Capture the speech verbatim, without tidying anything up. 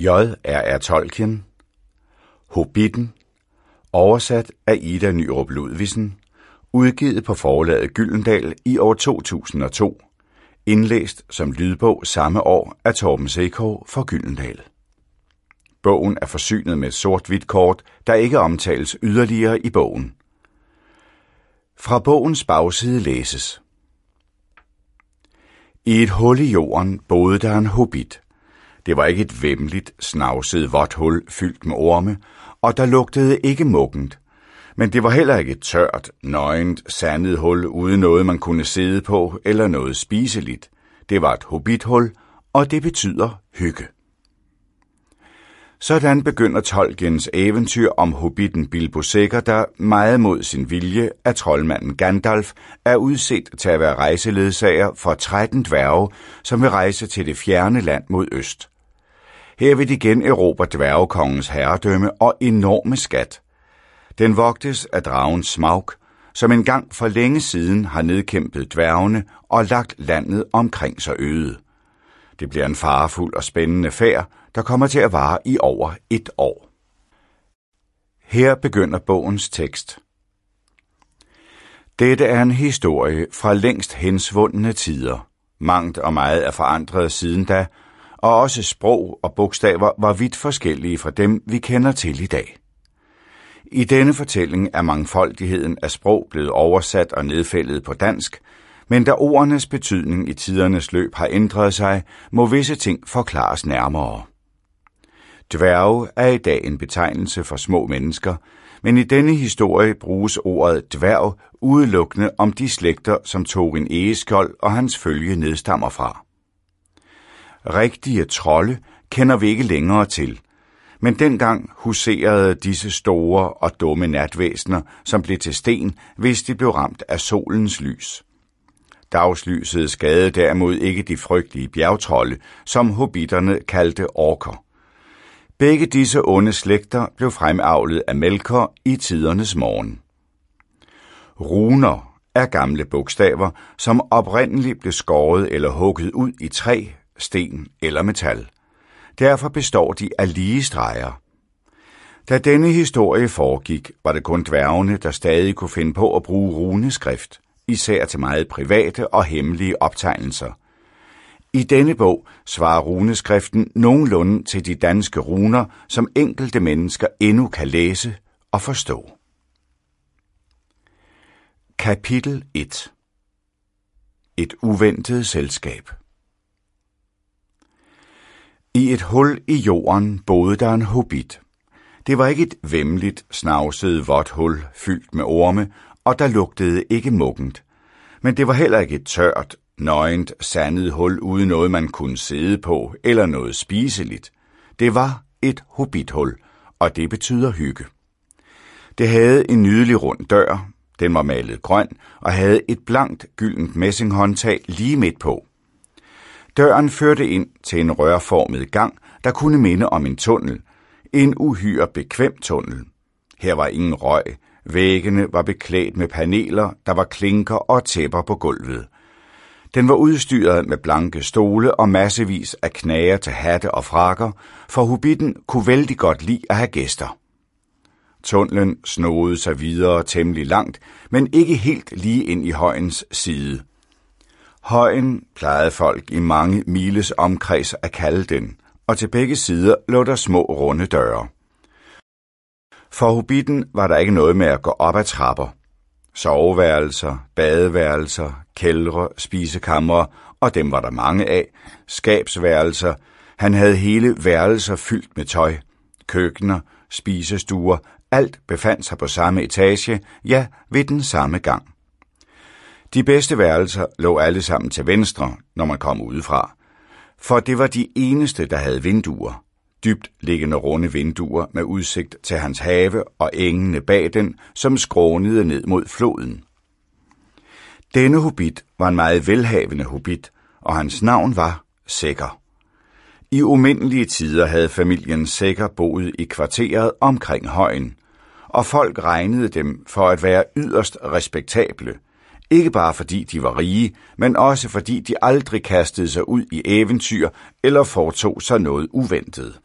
J R R. Tolkien. Hobbitten. Oversat af Ida Nyrup Ludvigsen. Udgivet på forlaget Gyldendal i år to tusind og to. Indlæst som lydbog samme år af Torben Sekov for Gyldendal. Bogen er forsynet med et sort-hvidt kort, der ikke omtales yderligere i bogen. Fra bogens bagside læses: I et hul i jorden boede der en hobbit. Det var ikke et væmmeligt, snavset, vådt hul fyldt med orme, og der lugtede ikke muggent. Men det var heller ikke et tørt, nøgent, sandet hul uden noget, man kunne sidde på eller noget spiseligt. Det var et hobbithul, og det betyder hygge. Sådan begynder Tolkiens eventyr om hobbitten Bilbo Sækker, der meget mod sin vilje af troldmanden Gandalf er udset til at være rejseledsager for tretten dværge, som vil rejse til det fjerne land mod øst. Her vil de igen erobre dværgekongens herredømme og enorme skat. Den vogtes af dragen Smaug, som engang for længe siden har nedkæmpet dværgene og lagt landet omkring sig øde. Det bliver en farefuld og spændende færd, der kommer til at vare i over et år. Her begynder bogens tekst. Dette er en historie fra længst hensvundne tider. Mangt og meget er forandret siden da, og også sprog og bogstaver var vidt forskellige fra dem, vi kender til i dag. I denne fortælling er mangfoldigheden af sprog blevet oversat og nedfældet på dansk, men da ordenes betydning i tidernes løb har ændret sig, må visse ting forklares nærmere. Dværge er i dag en betegnelse for små mennesker, men i denne historie bruges ordet dværg udelukkende om de slægter, som Thorin Egeskjold og hans følge nedstammer fra. Rigtige trolde kender vi ikke længere til, men dengang huserede disse store og dumme natvæsener, som blev til sten, hvis de blev ramt af solens lys. Dagslyset skadede derimod ikke de frygtelige bjergtrolde, som hobitterne kaldte orker. Begge disse onde slægter blev fremavlet af Melkor i tidernes morgen. Runer er gamle bogstaver, som oprindeligt blev skåret eller hugget ud i træ, sten eller metal. Derfor består de af lige streger. Da denne historie foregik, var det kun dværgene, der stadig kunne finde på at bruge runeskrift, især til meget private og hemmelige optegnelser. I denne bog svarer runeskriften nogenlunde til de danske runer, som enkelte mennesker endnu kan læse og forstå. Kapitel et. Et uventet selskab. I et hul i jorden boede der en hobbit. Det var ikke et væmmeligt, snavset, vådt hul fyldt med orme, og der lugtede ikke muggent. Men det var heller ikke et tørt, nøgent, sandet hul uden noget, man kunne sidde på eller noget spiseligt. Det var et hobbithul, og det betyder hygge. Det havde en nydelig rund dør, den var malet grøn og havde et blankt, gyldent messinghåndtag lige midt på. Døren førte ind til en rørformet gang, der kunne minde om en tunnel. En uhyre bekvem tunnel. Her var ingen røg. Væggene var beklædt med paneler, der var klinker og tæpper på gulvet. Den var udstyret med blanke stole og massevis af knager til hatte og frakker, for hobbitten kunne vældig godt lide at have gæster. Tunnelen snodede sig videre temmelig langt, men ikke helt lige ind i højens side. Højen plejede folk i mange miles omkreds at kalde den, og til begge sider lå der små runde døre. For hobbitten var der ikke noget med at gå op ad trapper. Soveværelser, badeværelser, kældre, spisekamre, og dem var der mange af, skabsværelser. Han havde hele værelser fyldt med tøj, køkkener, spisestuer, alt befandt sig på samme etage, ja, ved den samme gang. De bedste værelser lå alle sammen til venstre, når man kom udefra, for det var de eneste, der havde vinduer. Dybt liggende runde vinduer med udsigt til hans have og engene bag den, som skrånede ned mod floden. Denne hobbit var en meget velhavende hobbit, og hans navn var Sækker. I umindelige tider havde familien Sækker boet i kvarteret omkring højen, og folk regnede dem for at være yderst respektable, ikke bare fordi de var rige, men også fordi de aldrig kastede sig ud i eventyr eller foretog sig noget uventet.